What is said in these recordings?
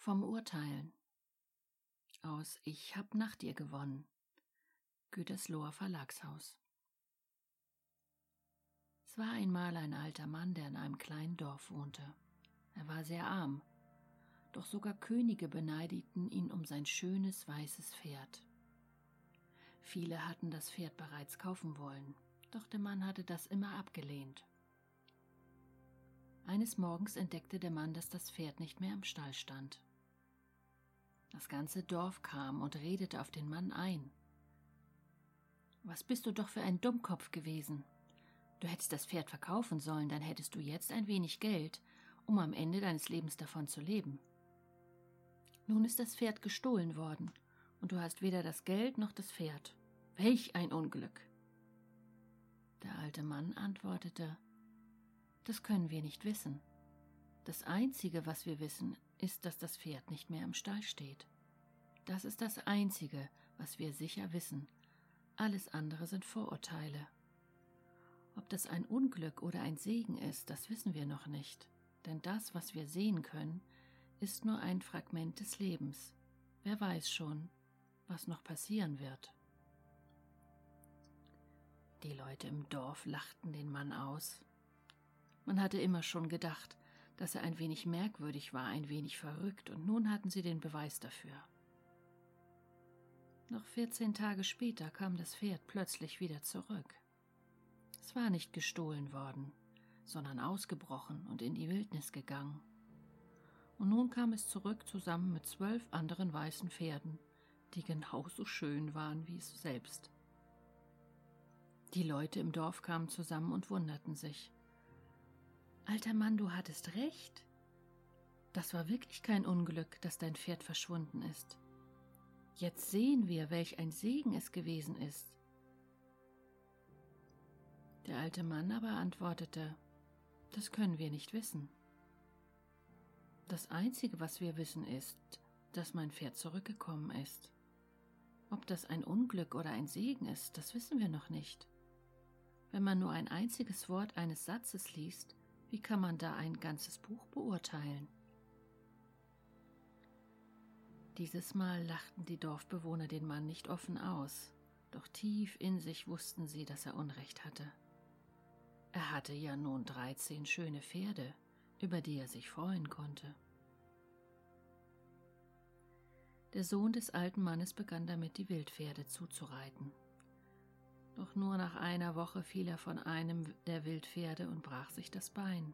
Vom Urteilen aus Ich hab nach dir gewonnen. Gütersloher Verlagshaus. Es war einmal ein alter Mann, der in einem kleinen Dorf wohnte. Er war sehr arm, doch sogar Könige beneideten ihn um sein schönes weißes Pferd. Viele hatten das Pferd bereits kaufen wollen, doch der Mann hatte das immer abgelehnt. Eines Morgens entdeckte der Mann, dass das Pferd nicht mehr im Stall stand. Das ganze Dorf kam und redete auf den Mann ein. »Was bist du doch für ein Dummkopf gewesen? Du hättest das Pferd verkaufen sollen, dann hättest du jetzt ein wenig Geld, um am Ende deines Lebens davon zu leben. Nun ist das Pferd gestohlen worden und du hast weder das Geld noch das Pferd. Welch ein Unglück!« Der alte Mann antwortete: »Das können wir nicht wissen. Das Einzige, was wir wissen, ist, dass das Pferd nicht mehr im Stall steht. Das ist das Einzige, was wir sicher wissen. Alles andere sind Vorurteile. Ob das ein Unglück oder ein Segen ist, das wissen wir noch nicht. Denn das, was wir sehen können, ist nur ein Fragment des Lebens. Wer weiß schon, was noch passieren wird.« Die Leute im Dorf lachten den Mann aus. Man hatte immer schon gedacht, dass er ein wenig merkwürdig war, ein wenig verrückt, und nun hatten sie den Beweis dafür. Noch 14 Tage später kam das Pferd plötzlich wieder zurück. Es war nicht gestohlen worden, sondern ausgebrochen und in die Wildnis gegangen. Und nun kam es zurück zusammen mit 12 anderen weißen Pferden, die genauso schön waren wie es selbst. Die Leute im Dorf kamen zusammen und wunderten sich. »Alter Mann, du hattest recht. Das war wirklich kein Unglück, dass dein Pferd verschwunden ist. Jetzt sehen wir, welch ein Segen es gewesen ist.« Der alte Mann aber antwortete: »Das können wir nicht wissen. Das Einzige, was wir wissen, ist, dass mein Pferd zurückgekommen ist. Ob das ein Unglück oder ein Segen ist, das wissen wir noch nicht. Wenn man nur ein einziges Wort eines Satzes liest, wie kann man da ein ganzes Buch beurteilen?« Dieses Mal lachten die Dorfbewohner den Mann nicht offen aus, doch tief in sich wussten sie, dass er Unrecht hatte. Er hatte ja nun 13 schöne Pferde, über die er sich freuen konnte. Der Sohn des alten Mannes begann damit, die Wildpferde zuzureiten. Doch nur nach einer Woche fiel er von einem der Wildpferde und brach sich das Bein.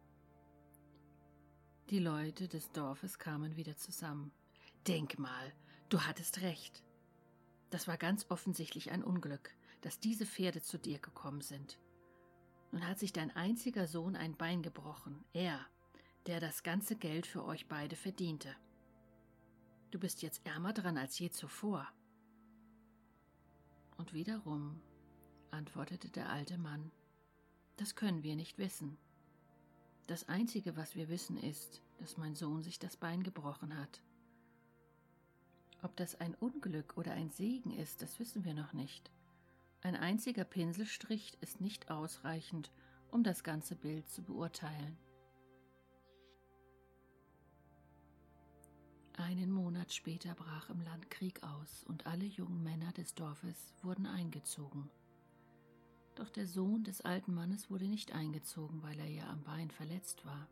Die Leute des Dorfes kamen wieder zusammen. »Denk mal, du hattest recht. Das war ganz offensichtlich ein Unglück, dass diese Pferde zu dir gekommen sind. Nun hat sich dein einziger Sohn ein Bein gebrochen, er, der das ganze Geld für euch beide verdiente. Du bist jetzt ärmer dran als je zuvor.« Und wiederum antwortete der alte Mann: »Das können wir nicht wissen. Das Einzige, was wir wissen, ist, dass mein Sohn sich das Bein gebrochen hat. Ob das ein Unglück oder ein Segen ist, das wissen wir noch nicht. Ein einziger Pinselstrich ist nicht ausreichend, um das ganze Bild zu beurteilen.« Einen Monat später brach im Land Krieg aus und alle jungen Männer des Dorfes wurden eingezogen. Doch der Sohn des alten Mannes wurde nicht eingezogen, weil er ja am Bein verletzt war.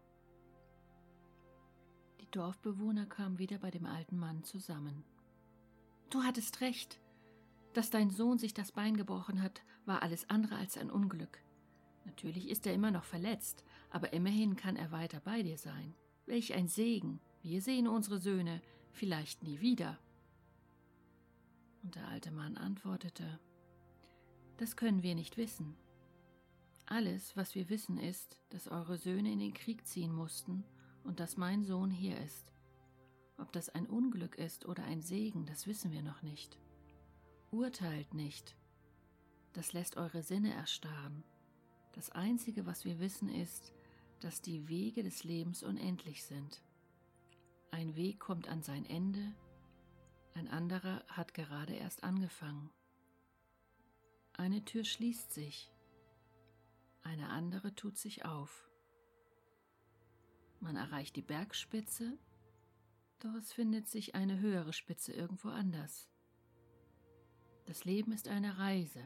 Die Dorfbewohner kamen wieder bei dem alten Mann zusammen. »Du hattest recht. Dass dein Sohn sich das Bein gebrochen hat, war alles andere als ein Unglück. Natürlich ist er immer noch verletzt, aber immerhin kann er weiter bei dir sein. Welch ein Segen! Wir sehen unsere Söhne vielleicht nie wieder.« Und der alte Mann antwortete: »Das können wir nicht wissen. Alles, was wir wissen, ist, dass eure Söhne in den Krieg ziehen mussten und dass mein Sohn hier ist. Ob das ein Unglück ist oder ein Segen, das wissen wir noch nicht. Urteilt nicht. Das lässt eure Sinne erstarren. Das Einzige, was wir wissen, ist, dass die Wege des Lebens unendlich sind. Ein Weg kommt an sein Ende, ein anderer hat gerade erst angefangen. Eine Tür schließt sich, eine andere tut sich auf. Man erreicht die Bergspitze, Doch es findet sich eine höhere Spitze irgendwo anders. Das Leben ist eine Reise.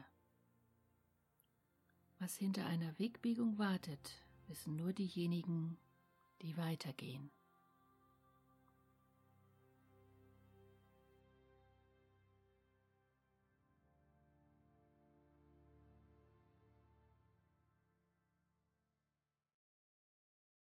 Was hinter einer Wegbiegung wartet, wissen nur diejenigen, die weitergehen.